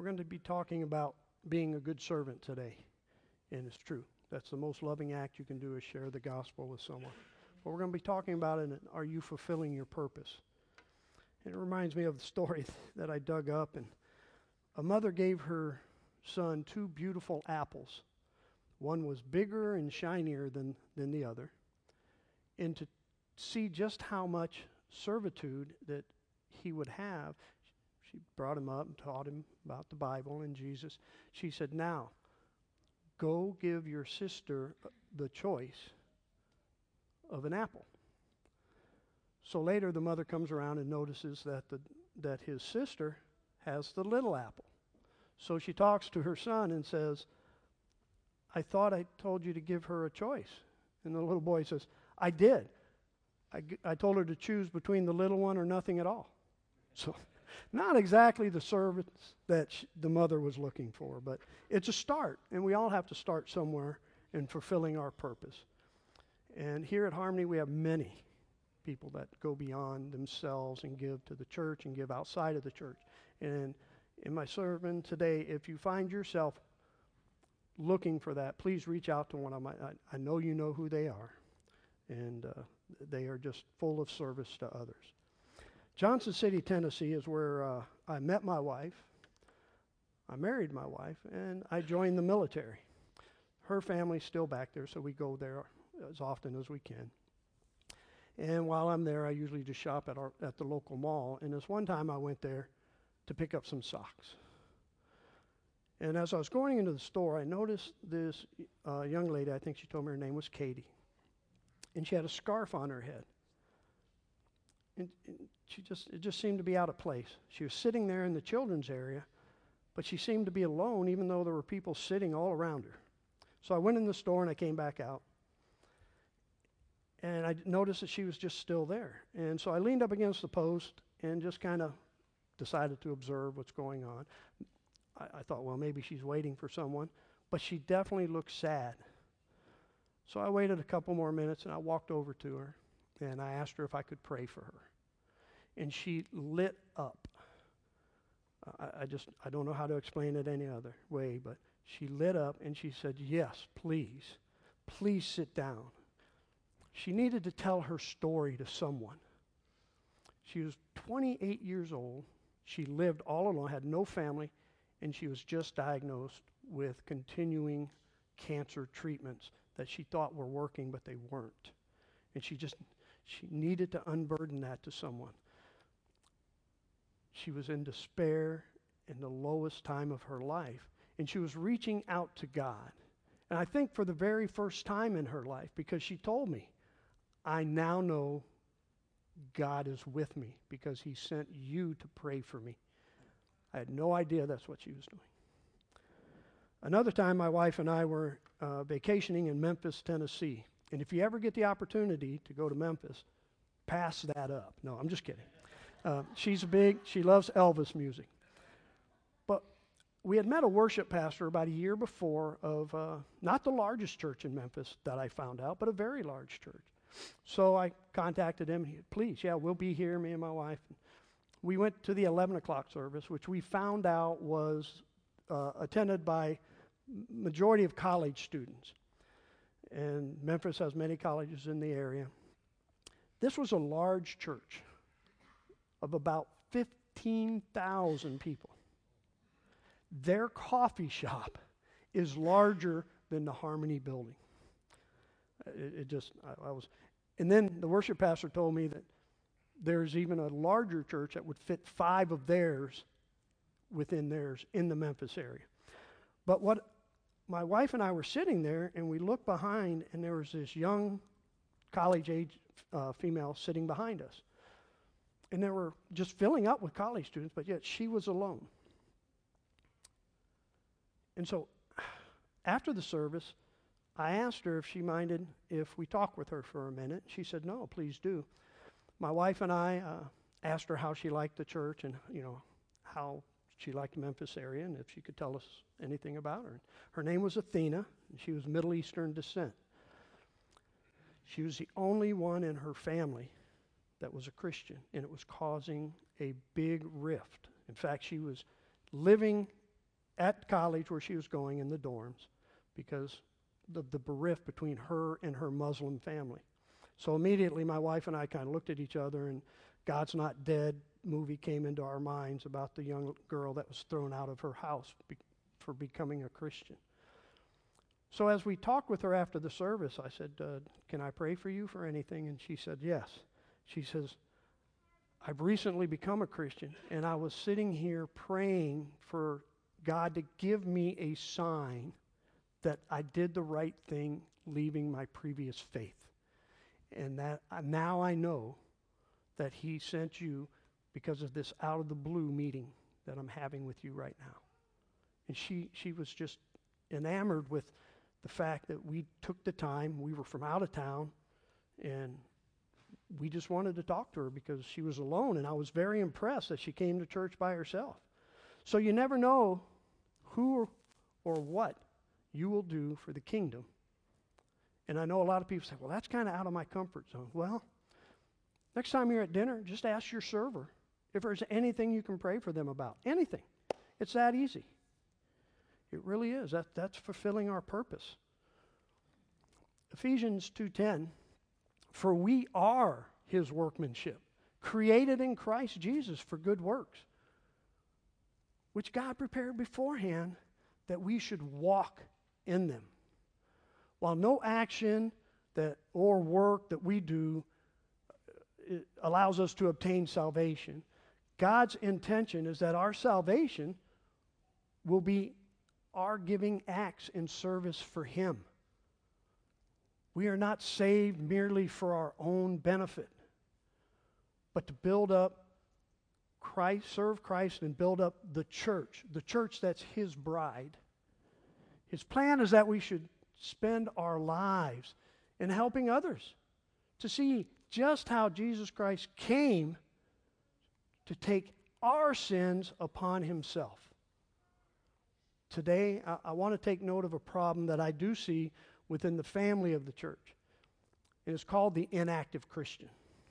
going to be talking about being a good servant today. And it's true. That's the most loving act you can do, is share the gospel with someone. But we're going to be talking about it, are you fulfilling your purpose? And it reminds me of the story that I dug up. And a mother gave her son 2 beautiful apples. One was bigger and shinier than the other. And to see just how much servitude that he would have, she brought him up and taught him about the Bible and Jesus. She said, now, go give your sister the choice of an apple. So later the mother comes around and notices that his sister has the little apple. So she talks to her son and says, I thought I told you to give her a choice. And the little boy says, I did. I told her to choose between the little one or nothing at all. So not exactly the servants that the mother was looking for, but it's a start, and we all have to start somewhere in fulfilling our purpose. And here at Harmony, we have many people that go beyond themselves and give to the church and give outside of the church. And in my sermon today, if you find yourself looking for that, please reach out to one of my, I know you know who they are, and they are just full of service to others. Johnson City, Tennessee is where I met my wife, I married my wife, and I joined the military. Her family's still back there, so we go there as often as we can. And while I'm there, I usually just shop at the local mall. And this one time I went there to pick up some socks. And as I was going into the store, I noticed this young lady, I think she told me her name was Katie. And she had a scarf on her head. And it just seemed to be out of place. She was sitting there in the children's area, but she seemed to be alone, even though there were people sitting all around her. So I went in the store and I came back out. And I noticed that she was just still there. And so I leaned up against the post and just kind of decided to observe what's going on. I thought, well, maybe she's waiting for someone. But she definitely looked sad. So I waited a couple more minutes and I walked over to her and I asked her if I could pray for her. And she lit up. I don't know how to explain it any other way, but she lit up and she said, yes, please sit down. She needed to tell her story to someone. She was 28 years old. She lived all alone, had no family, and she was just diagnosed with continuing cancer treatments that she thought were working, but they weren't. And she needed to unburden that to someone. She was in despair in the lowest time of her life, and she was reaching out to God. And I think for the very first time in her life, because she told me, I now know God is with me because he sent you to pray for me. I had no idea that's what she was doing. Another time, my wife and I were vacationing in Memphis, Tennessee. And if you ever get the opportunity to go to Memphis, pass that up. No, I'm just kidding. She loves Elvis music. But we had met a worship pastor about a year before of not the largest church in Memphis that I found out, but a very large church. So I contacted him. Please, we'll be here, me and my wife. We went to the 11 o'clock service, which we found out was attended by majority of college students. And Memphis has many colleges in the area. This was a large church of about 15,000 people. Their coffee shop is larger than the Harmony building. And then the worship pastor told me that there's even a larger church that would fit 5 of theirs within theirs in the Memphis area. But my wife and I were sitting there, and we looked behind, and there was this young college-age female sitting behind us. And they were just filling up with college students, but yet she was alone. And so after the service, I asked her if she minded if we talked with her for a minute. She said, no, please do. My wife and I asked her how she liked the church and, how she liked the Memphis area and if she could tell us anything about her. Her name was Athena, and she was Middle Eastern descent. She was the only one in her family that was a Christian, and it was causing a big rift. In fact, she was living at college where she was going in the dorms because of the rift between her and her Muslim family. So immediately my wife and I kind of looked at each other, and God's Not Dead movie came into our minds about the young girl that was thrown out of her house for becoming a Christian. So as we talked with her after the service, I said, can I pray for you for anything? And she said, yes. She says, I've recently become a Christian, and I was sitting here praying for God to give me a sign that I did the right thing leaving my previous faith. And that now I know that He sent you because of this out of the blue meeting that I'm having with you right now. And she was just enamored with the fact that we took the time. We were from out of town, and we just wanted to talk to her because she was alone, and I was very impressed that she came to church by herself. So you never know who or what you will do for the kingdom. And I know a lot of people say, well, that's kind of out of my comfort zone. Well, next time you're at dinner, just ask your server if there's anything you can pray for them about. Anything. It's that easy. It really is. That's fulfilling our purpose. Ephesians 2:10, for we are His workmanship, created in Christ Jesus for good works, which God prepared beforehand that we should walk in them. While no action or work that we do allows us to obtain salvation, God's intention is that our salvation will be our giving acts in service for Him. We are not saved merely for our own benefit, but to build up Christ, serve Christ, and build up the church that's His bride. His plan is that we should spend our lives in helping others to see just how Jesus Christ came to take our sins upon Himself. Today, I want to take note of a problem that I do see within the family of the church. It is called the inactive Christian.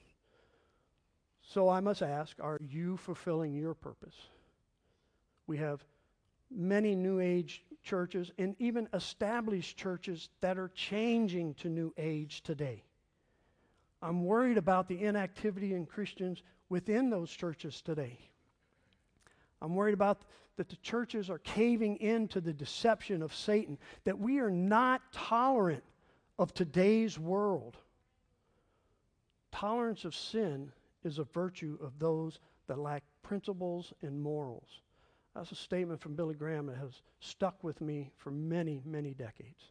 So I must ask, are you fulfilling your purpose? We have many New Age churches and even established churches that are changing to New Age today. I'm worried about the inactivity in Christians within those churches today. I'm worried about that the churches are caving into the deception of Satan, that we are not tolerant of today's world. Tolerance of sin is a virtue of those that lack principles and morals. That's a statement from Billy Graham that has stuck with me for many, many decades.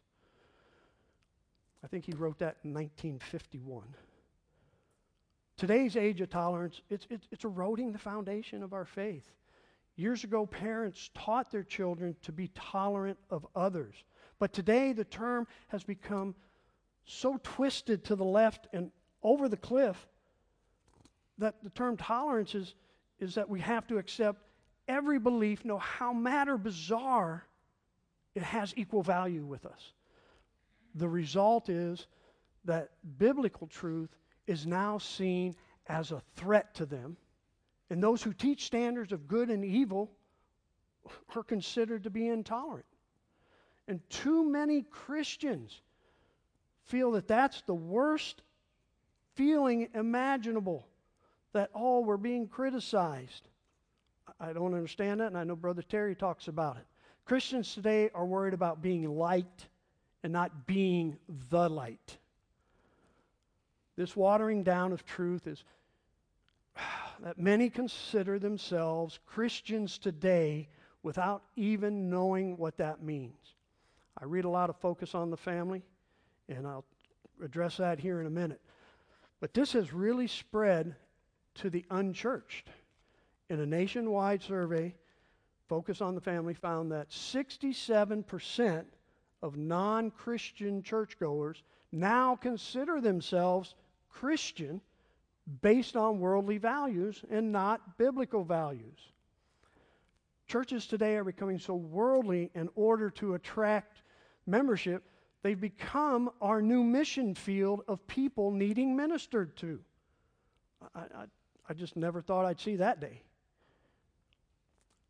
I think he wrote that in 1951. Today's age of tolerance, it's eroding the foundation of our faith. Years ago, parents taught their children to be tolerant of others. But today, the term has become so twisted to the left and over the cliff that the term tolerance is that we have to accept every belief, no how mad or bizarre, it has equal value with us. The result is that biblical truth is now seen as a threat to them, and those who teach standards of good and evil are considered to be intolerant. And too many Christians feel that that's the worst feeling imaginable, that, oh, we're being criticized. I don't understand that, and I know Brother Terry talks about it. Christians today are worried about being liked and not being the light. This watering down of truth is that many consider themselves Christians today without even knowing what that means. I read a lot of Focus on the Family, and I'll address that here in a minute. But this has really spread to the unchurched. In a nationwide survey, Focus on the Family found that 67% of non-Christian churchgoers now consider themselves Christian based on worldly values and not biblical values. Churches today are becoming so worldly in order to attract membership, they've become our new mission field of people needing ministered to. I just never thought I'd see that day.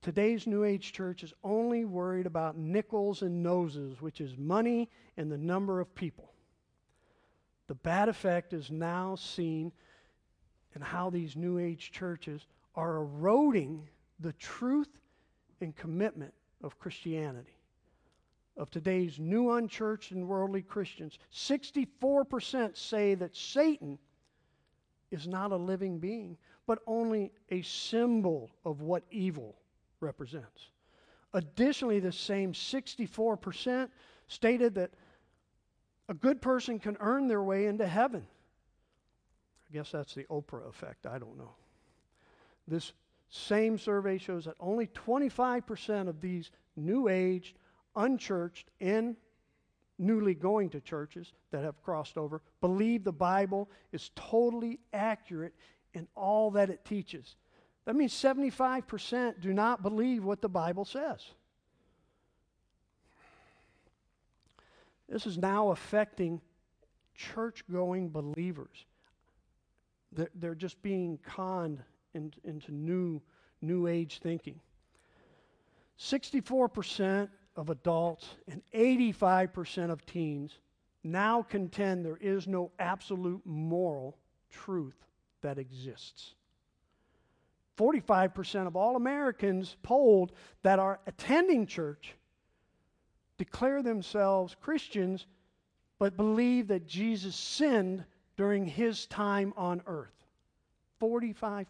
Today's New Age church is only worried about nickels and noses, which is money and the number of people. The bad effect is now seen in how these New Age churches are eroding the truth and commitment of Christianity. Of today's new unchurched and worldly Christians, 64% say that Satan is not a living being, but only a symbol of what evil represents. Additionally, the same 64% stated that a good person can earn their way into heaven. I guess that's the Oprah effect. I don't know. This same survey shows that only 25% of these New Age, unchurched, and newly going to churches that have crossed over believe the Bible is totally accurate in all that it teaches. That means 75% do not believe what the Bible says. This is now affecting church-going believers. They're just being conned into new age thinking. 64% of adults and 85% of teens now contend there is no absolute moral truth that exists. 45% of all Americans polled that are attending church declare themselves Christians, but believe that Jesus sinned during his time on earth. 45%.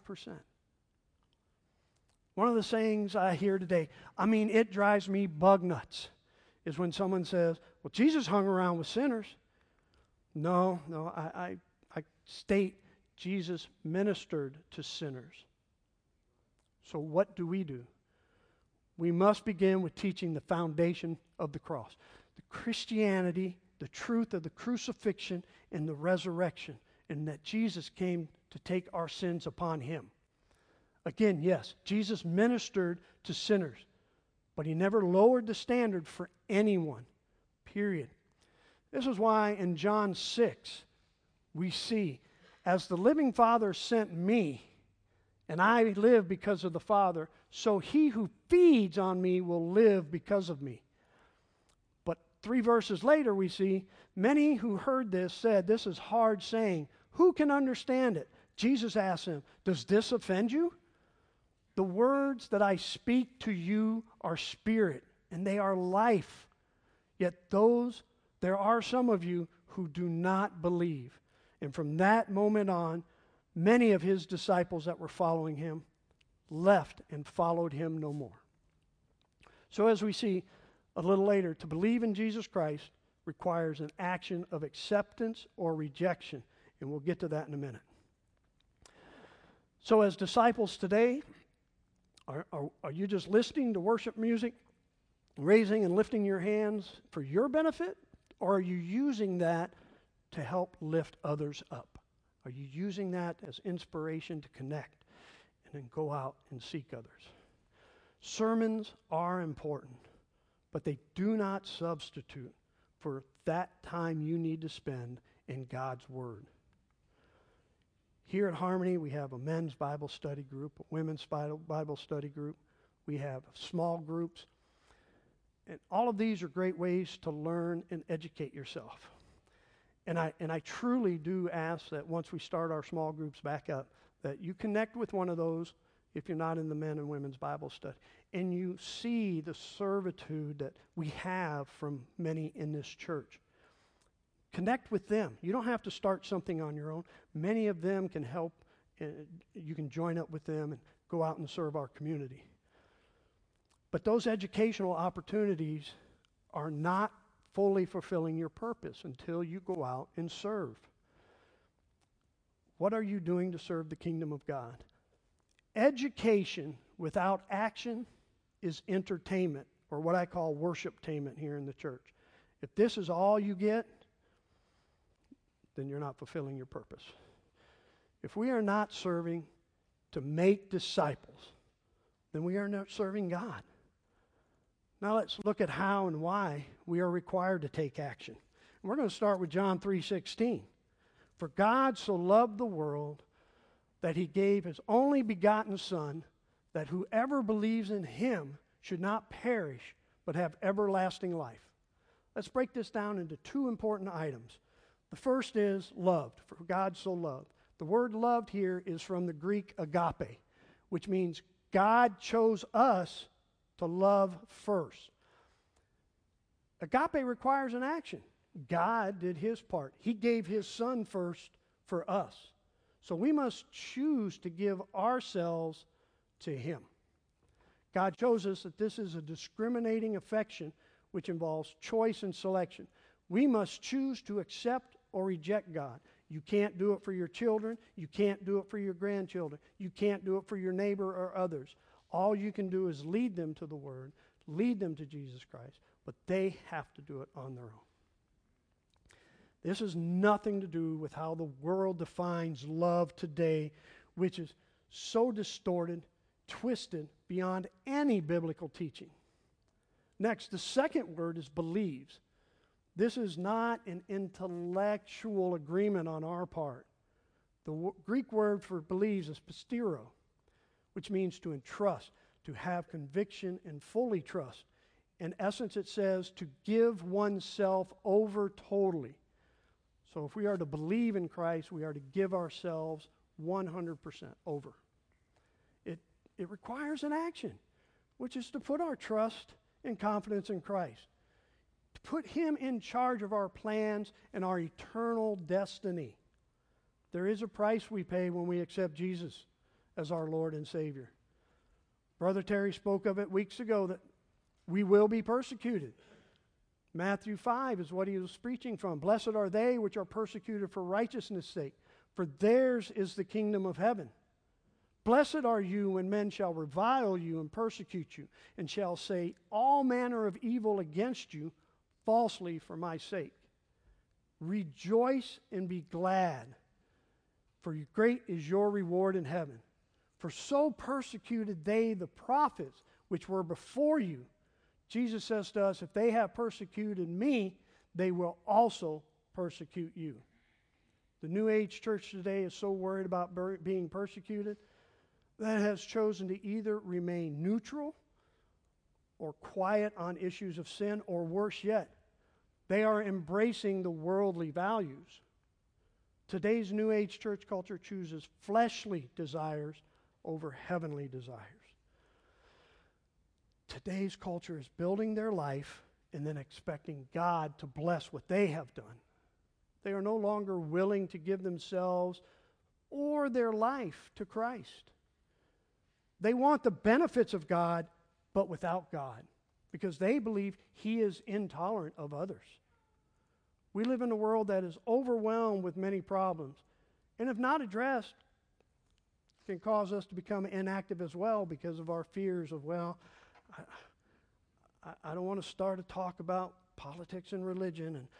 One of the sayings I hear today, it drives me bug nuts, is when someone says, well, Jesus hung around with sinners. No, I state Jesus ministered to sinners. So what do? We must begin with teaching the foundation of the cross. The Christianity, the truth of the crucifixion and the resurrection, and that Jesus came to take our sins upon him. Again, yes, Jesus ministered to sinners, but he never lowered the standard for anyone, period. This is why in John 6, we see, as the living Father sent me, and I live because of the Father, so he who feeds on me will live because of me. But 3 verses later we see, many who heard this said, this is hard saying. Who can understand it? Jesus asked them, does this offend you? The words that I speak to you are spirit, and they are life. Yet there are some of you who do not believe. And from that moment on, many of his disciples that were following him left and followed him no more. So as we see a little later, to believe in Jesus Christ requires an action of acceptance or rejection. And we'll get to that in a minute. So as disciples today, are you just listening to worship music, raising and lifting your hands for your benefit? Or are you using that to help lift others up? Are you using that as inspiration to connect and then go out and seek others? Sermons are important, but they do not substitute for that time you need to spend in God's Word. Here at Harmony, we have a men's Bible study group, a women's Bible study group. We have small groups. And all of these are great ways to learn and educate yourself. And I truly do ask that once we start our small groups back up, that you connect with one of those if you're not in the men and women's Bible study. And you see the servitude that we have from many in this church. Connect with them. You don't have to start something on your own. Many of them can help. You can join up with them and go out and serve our community. But those educational opportunities are not fully fulfilling your purpose until you go out and serve. What are you doing to serve the kingdom of God? Education without action is entertainment, or what I call worship-tainment here in the church. If this is all you get, then you're not fulfilling your purpose. If we are not serving to make disciples, then we are not serving God. Now let's look at how and why we are required to take action. And we're going to start with John 3:16. For God so loved the world that he gave his only begotten Son, that whoever believes in him should not perish, but have everlasting life. Let's break this down into two important items. The first is loved, for God so loved. The word loved here is from the Greek agape, which means God chose us to love first. Agape requires an action. God did his part. He gave his son first for us. So we must choose to give ourselves to him. God shows us that this is a discriminating affection which involves choice and selection. We must choose to accept or reject God. You can't do it for your children. You can't do it for your grandchildren. You can't do it for your neighbor or others. All you can do is lead them to the Word, lead them to Jesus Christ, but they have to do it on their own. This has nothing to do with how the world defines love today, which is so distorted, twisted beyond any biblical teaching. Next, the second word is believes. This is not an intellectual agreement on our part. The Greek word for believes is pistero, which means to entrust, to have conviction and fully trust. In essence, it says to give oneself over totally. So if we are to believe in Christ, we are to give ourselves 100% over. It requires an action, which is to put our trust and confidence in Christ, to put him in charge of our plans and our eternal destiny. There is a price we pay when we accept Jesus as our Lord and Savior. Brother Terry spoke of it weeks ago that we will be persecuted. Matthew 5 is what he was preaching from. Blessed are they which are persecuted for righteousness' sake, for theirs is the kingdom of heaven. Blessed are you when men shall revile you and persecute you, and shall say all manner of evil against you falsely for my sake. Rejoice and be glad, for great is your reward in heaven. For so persecuted they the prophets which were before you. Jesus says to us, if they have persecuted me, they will also persecute you. The New Age church today is so worried about being persecuted that it has chosen to either remain neutral or quiet on issues of sin, or worse yet, they are embracing the worldly values. Today's New Age church culture chooses fleshly desires over heavenly desires. Today's culture is building their life and then expecting God to bless what they have done. They are no longer willing to give themselves or their life to Christ. They want the benefits of God, but without God, because they believe he is intolerant of others. We live in a world that is overwhelmed with many problems, and if not addressed, can cause us to become inactive as well because of our fears of, I don't want to start a talk about politics and religion, and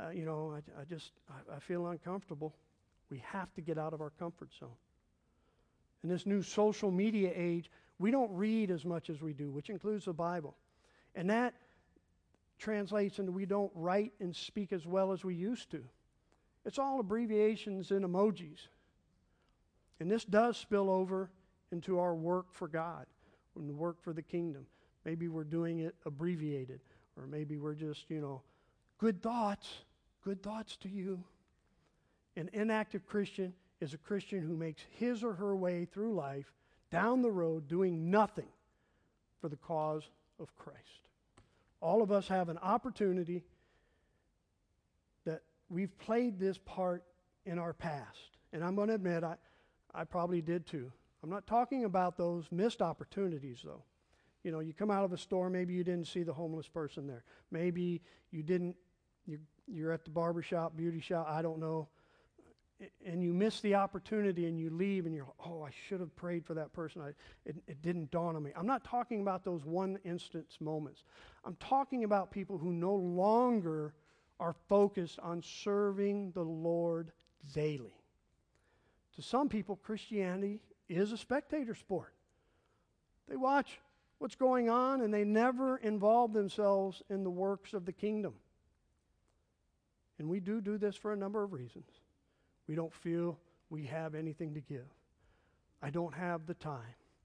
I feel uncomfortable. We have to get out of our comfort zone. In this new social media age, we don't read as much as we do, which includes the Bible. And that translates into we don't write and speak as well as we used to. It's all abbreviations and emojis. And this does spill over into our work for God, and the work for the kingdom. Maybe we're doing it abbreviated, or maybe we're just, good thoughts to you. An inactive Christian is a Christian who makes his or her way through life down the road doing nothing for the cause of Christ. All of us have an opportunity that we've played this part in our past. And I'm going to admit, I probably did too. I'm not talking about those missed opportunities, though. You come out of a store, maybe you didn't see the homeless person there. Maybe you're at the barber shop, beauty shop, I don't know. And you miss the opportunity and you leave and you're, I should have prayed for that person. It didn't dawn on me. I'm not talking about those one instance moments. I'm talking about people who no longer are focused on serving the Lord daily. To some people, Christianity is a spectator sport. They watch what's going on and they never involve themselves in the works of the kingdom. And we do this for a number of reasons. We don't feel we have anything to give. I don't have the time.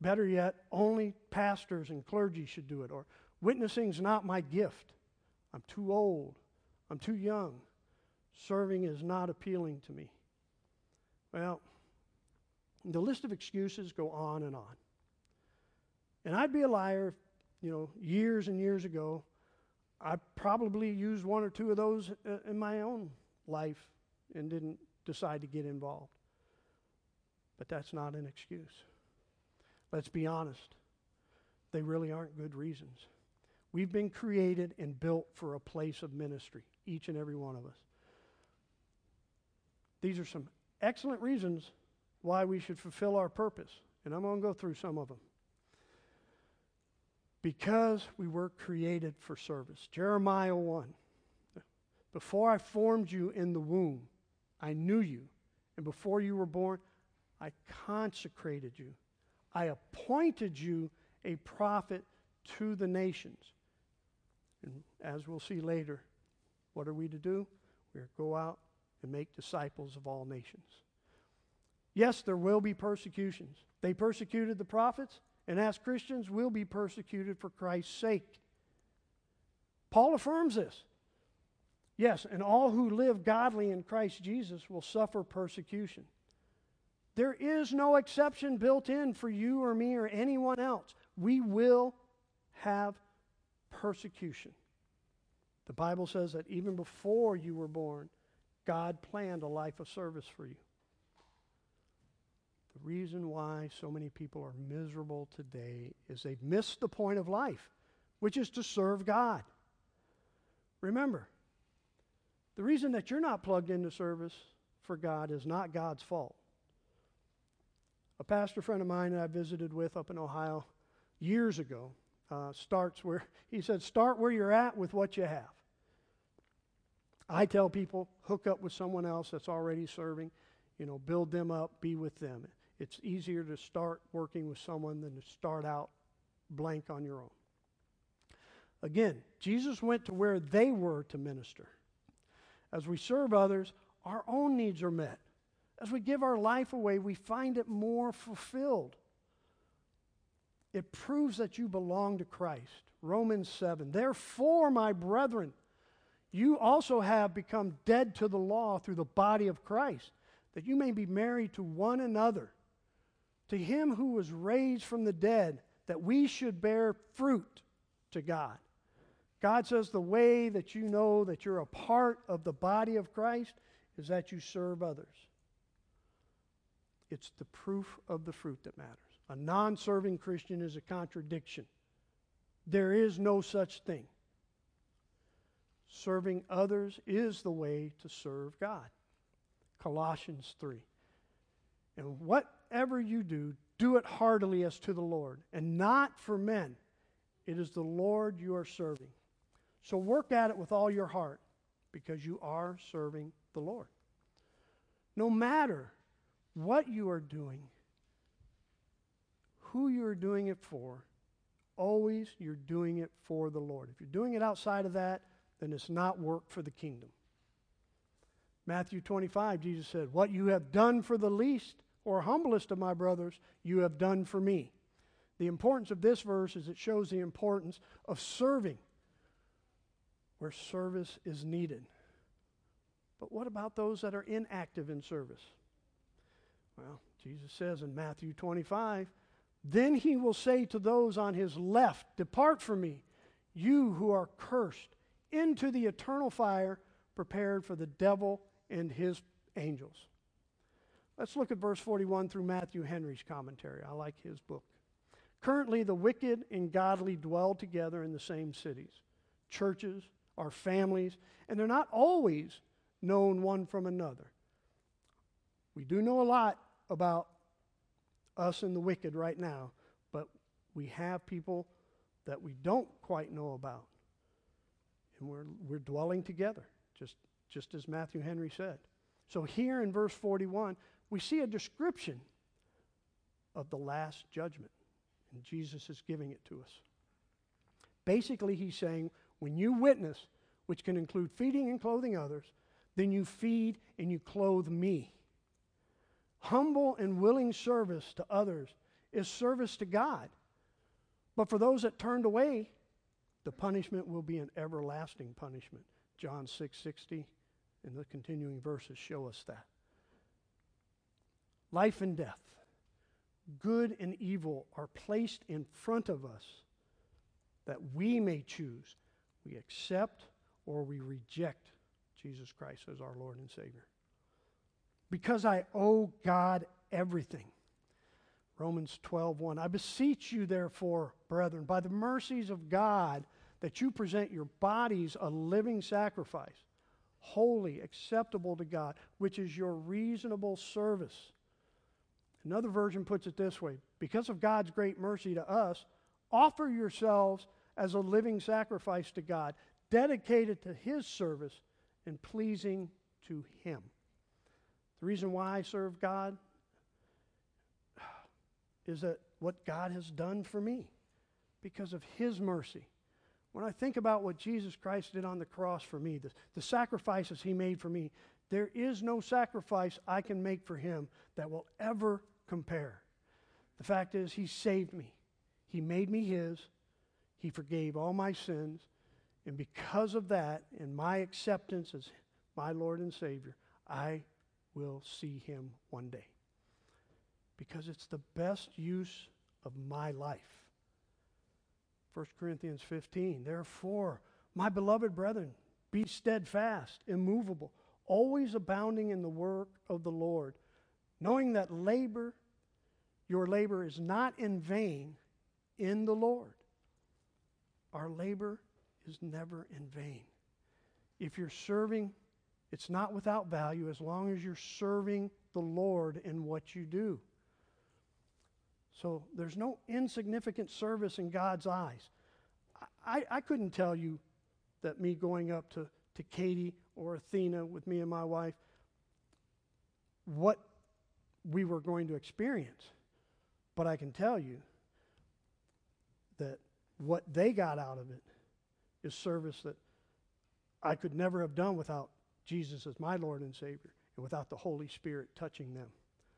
better yet, only pastors and clergy should do it. Or witnessing's not my gift. I'm too old. I'm too young. Serving is not appealing to me. Well, the list of excuses go on and on. And I'd be a liar if, years and years ago, I probably used one or two of those in my own life and didn't decide to get involved. But that's not an excuse. Let's be honest. They really aren't good reasons. We've been created and built for a place of ministry, each and every one of us. These are some excellent reasons why we should fulfill our purpose, and I'm going to go through some of them. Because we were created for service. Jeremiah 1. Before I formed you in the womb, I knew you, and before you were born, I consecrated you. I appointed you a prophet to the nations. And as we'll see later, what are we to do? We're to go out and make disciples of all nations. Yes, there will be persecutions. They persecuted the prophets, and as Christians, we'll be persecuted for Christ's sake. Paul affirms this. Yes, and all who live godly in Christ Jesus will suffer persecution. There is no exception built in for you or me or anyone else. We will have persecution. The Bible says that even before you were born, God planned a life of service for you. The reason why so many people are miserable today is they've missed the point of life, which is to serve God. Remember, the reason that you're not plugged into service for God is not God's fault. A pastor friend of mine that I visited with up in Ohio years ago start where you're at with what you have. I tell people, hook up with someone else that's already serving, build them up, be with them. It's easier to start working with someone than to start out blank on your own. Again, Jesus went to where they were to minister. As we serve others, our own needs are met. As we give our life away, we find it more fulfilled. It proves that you belong to Christ. Romans 7. Therefore, my brethren, you also have become dead to the law through the body of Christ, that you may be married to one another, to him who was raised from the dead, that we should bear fruit to God. God says the way that you know that you're a part of the body of Christ is that you serve others. It's the proof of the fruit that matters. A non-serving Christian is a contradiction. There is no such thing. Serving others is the way to serve God. Colossians 3. And whatever you do, do it heartily as to the Lord, and not for men. It is the Lord you are serving. So work at it with all your heart, because you are serving the Lord. No matter what you are doing, who you are doing it for, always you're doing it for the Lord. If you're doing it outside of that, then it's not work for the kingdom. Matthew 25, Jesus said, what you have done for the least or humblest of my brothers, you have done for me. The importance of this verse is it shows the importance of serving where service is needed. But what about those that are inactive in service? Well, Jesus says in Matthew 25, then he will say to those on his left, depart from me, you who are cursed, into the eternal fire prepared for the devil and his angels. Let's look at verse 41 through Matthew Henry's commentary. I like his book. Currently, the wicked and godly dwell together in the same cities. Churches are families, and they're not always known one from another. We do know a lot about us and the wicked right now, but we have people that we don't quite know about. And we're dwelling together, just as Matthew Henry said. So here in verse 41, we see a description of the last judgment, and Jesus is giving it to us. Basically, he's saying, when you witness, which can include feeding and clothing others, then you feed and you clothe me. Humble and willing service to others is service to God. But for those that turned away, the punishment will be an everlasting punishment. John 6:60 and the continuing verses show us that. Life and death, good and evil are placed in front of us that we may choose. We accept or we reject Jesus Christ as our Lord and Savior. Because I owe God everything. Romans 12:1. I beseech you, therefore, brethren, by the mercies of God, that you present your bodies a living sacrifice, holy, acceptable to God, which is your reasonable service. Another version puts it this way: because of God's great mercy to us, offer yourselves as a living sacrifice to God, dedicated to His service and pleasing to Him. The reason why I serve God is that what God has done for me, because of His mercy. When I think about what Jesus Christ did on the cross for me, the sacrifices He made for me, there is no sacrifice I can make for Him that will ever compare. The fact is, He saved me. He made me His. He forgave all my sins. And because of that, and my acceptance as my Lord and Savior, I will see Him one day. Because it's the best use of my life. 1 Corinthians 15, therefore, my beloved brethren, be steadfast, immovable, always abounding in the work of the Lord, knowing that your labor is not in vain in the Lord. Our labor is never in vain. If you're serving, it's not without value as long as you're serving the Lord in what you do. So there's no insignificant service in God's eyes. I couldn't tell you that me going up to Katie or Athena with me and my wife, what we were going to experience. But I can tell you that what they got out of it is service that I could never have done without Jesus as my Lord and Savior and without the Holy Spirit touching them.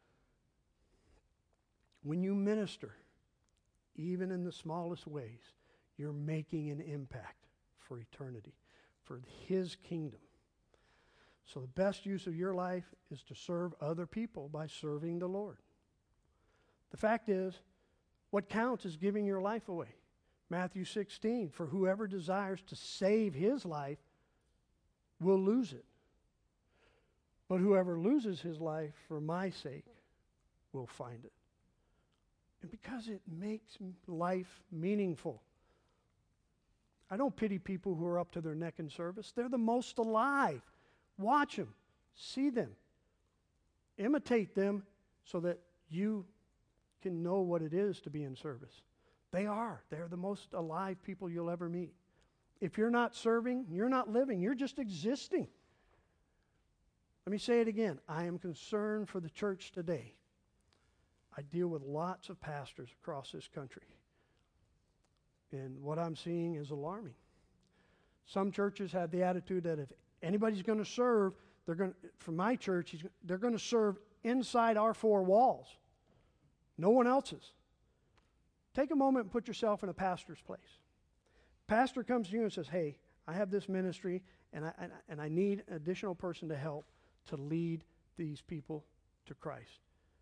When you minister, even in the smallest ways, you're making an impact for eternity, for His kingdom. So the best use of your life is to serve other people by serving the Lord. The fact is, what counts is giving your life away. Matthew 16, for whoever desires to save his life will lose it. But whoever loses his life for my sake will find it. And because it makes life meaningful. I don't pity people who are up to their neck in service. They're the most alive. Watch them. See them. Imitate them so that you can know what it is to be in service. They're the most alive people you'll ever meet. If you're not serving, you're not living. You're just existing. Let me say it again. I am concerned for the church today. I deal with lots of pastors across this country. And what I'm seeing is alarming. Some churches have the attitude that if anybody's going to serve, for my church, they're going to serve inside our four walls. No one else's. Take a moment and put yourself in a pastor's place. Pastor comes to you and says, hey, I have this ministry and I need an additional person to help to lead these people to Christ.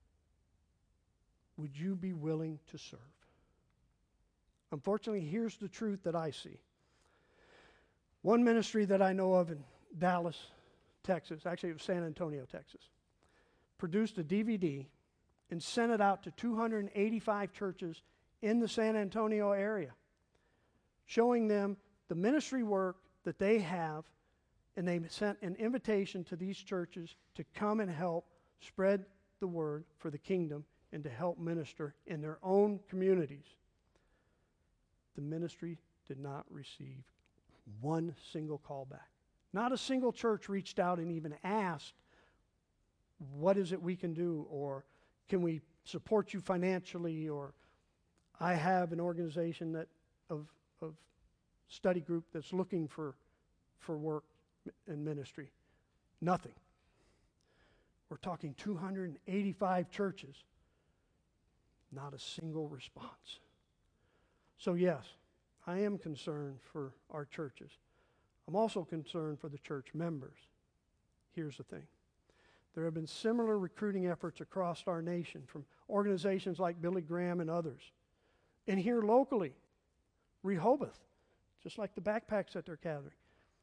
Would you be willing to serve? Unfortunately, here's the truth that I see. One ministry that I know of in Dallas, Texas, actually it was San Antonio, Texas, produced a DVD and sent it out to 285 churches in the San Antonio area, showing them the ministry work that they have, and they sent an invitation to these churches to come and help spread the word for the kingdom and to help minister in their own communities. The ministry did not receive one single call back. Not a single church reached out and even asked, what is it we can do, or can we support you financially, or I have an organization of study group that's looking for work and ministry. Nothing. We're talking 285 churches. Not a single response. So yes, I am concerned for our churches. I'm also concerned for the church members. Here's the thing. There have been similar recruiting efforts across our nation from organizations like Billy Graham and others. And here locally, Rehoboth, just like the backpacks that they're gathering.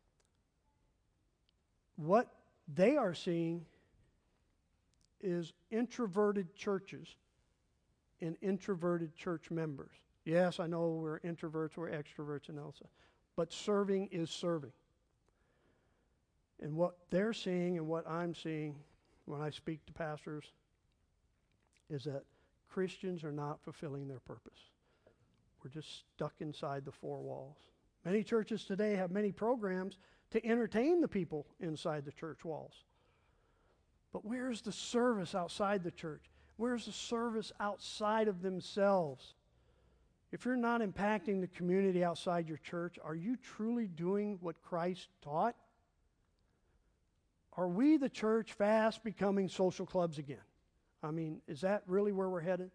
What they are seeing is introverted churches and introverted church members. Yes, I know we're introverts, we're extroverts, and also, but serving is serving. And what they're seeing and what I'm seeing when I speak to pastors is that Christians are not fulfilling their purpose. We're just stuck inside the four walls. Many churches today have many programs to entertain the people inside the church walls. But where's the service outside the church? Where's the service outside of themselves? If you're not impacting the community outside your church, are you truly doing what Christ taught? Are we, the church, fast becoming social clubs again? I mean, is that really where we're headed?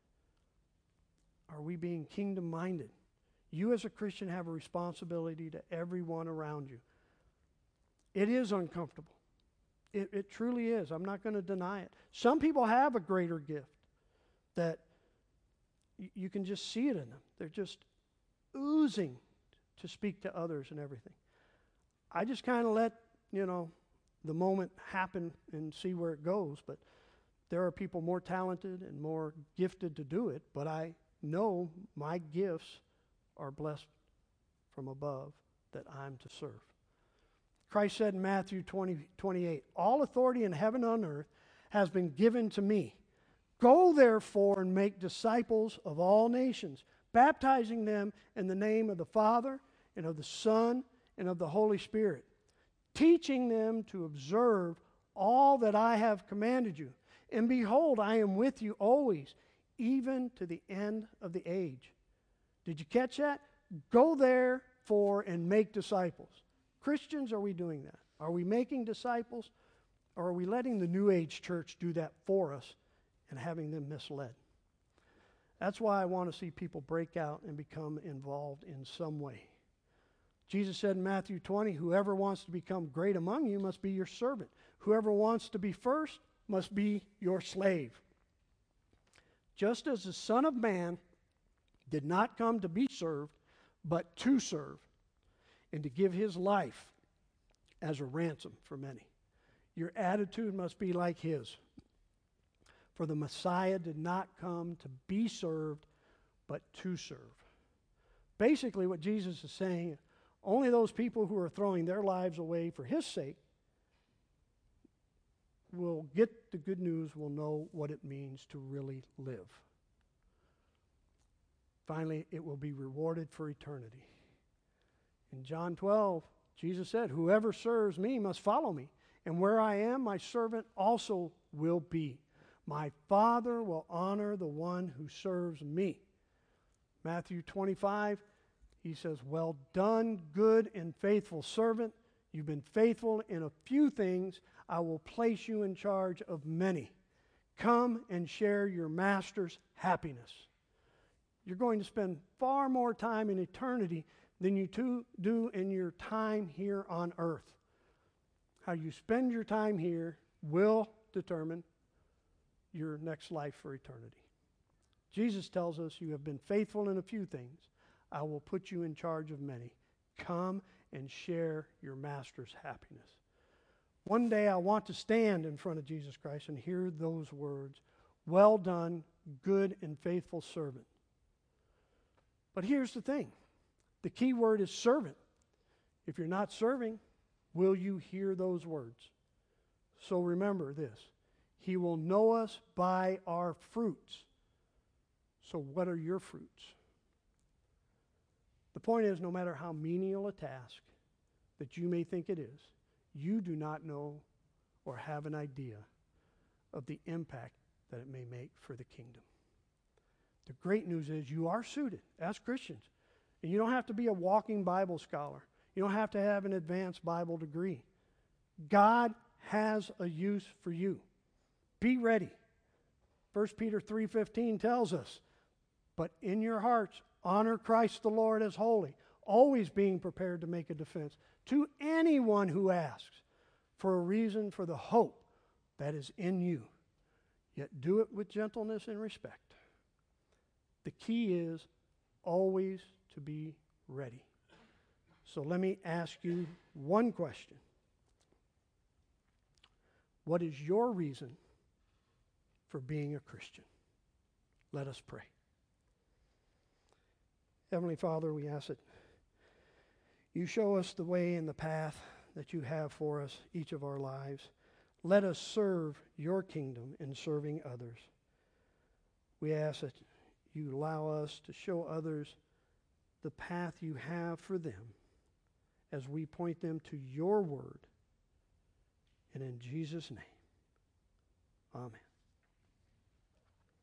Are we being kingdom-minded? You as a Christian have a responsibility to everyone around you. It is uncomfortable. It truly is. I'm not going to deny it. Some people have a greater gift that you can just see it in them. They're just oozing to speak to others and everything. I just kind of let, the moment happen and see where it goes. But there are people more talented and more gifted to do it. But I know my gifts are blessed from above that I'm to serve. Christ said in Matthew 20:28, all authority in heaven and on earth has been given to me. Go therefore and make disciples of all nations, baptizing them in the name of the Father and of the Son and of the Holy Spirit, teaching them to observe all that I have commanded you. And behold, I am with you always, even to the end of the age. Did you catch that? Go therefore and make disciples. Christians, are we doing that? Are we making disciples? Or are we letting the New Age church do that for us and having them misled? That's why I want to see people break out and become involved in some way. Jesus said in Matthew 20, whoever wants to become great among you must be your servant. Whoever wants to be first must be your slave. Just as the Son of Man did not come to be served, but to serve, and to give his life as a ransom for many. Your attitude must be like his. For the Messiah did not come to be served, but to serve. Basically, what Jesus is saying, only those people who are throwing their lives away for his sake will get the good news, will know what it means to really live. Finally, it will be rewarded for eternity. In John 12, Jesus said, whoever serves me must follow me, and where I am, my servant also will be. My Father will honor the one who serves me. Matthew 25, he says, well done, good and faithful servant. You've been faithful in a few things. I will place you in charge of many. Come and share your master's happiness. You're going to spend far more time in eternity than you do in your time here on earth. How you spend your time here will determine your next life for eternity. Jesus tells us, you have been faithful in a few things. I will put you in charge of many. Come and share your master's happiness. One day I want to stand in front of Jesus Christ and hear those words, well done, good and faithful servant. But here's the thing. The key word is servant. If you're not serving, will you hear those words? So remember this. He will know us by our fruits. So what are your fruits? The point is, no matter how menial a task that you may think it is, you do not know or have an idea of the impact that it may make for the kingdom. The great news is you are suited as Christians. And you don't have to be a walking Bible scholar. You don't have to have an advanced Bible degree. God has a use for you. Be ready. 1 Peter 3:15 tells us, but in your hearts, honor Christ the Lord as holy, always being prepared to make a defense to anyone who asks for a reason for the hope that is in you. Yet do it with gentleness and respect. The key is always to be ready. So let me ask you one question. What is your reason for being a Christian? Let us pray. Heavenly Father, we ask that you show us the way and the path that you have for us each of our lives. Let us serve your kingdom in serving others. We ask that you allow us to show others the path you have for them as we point them to your word. And in Jesus' name, amen.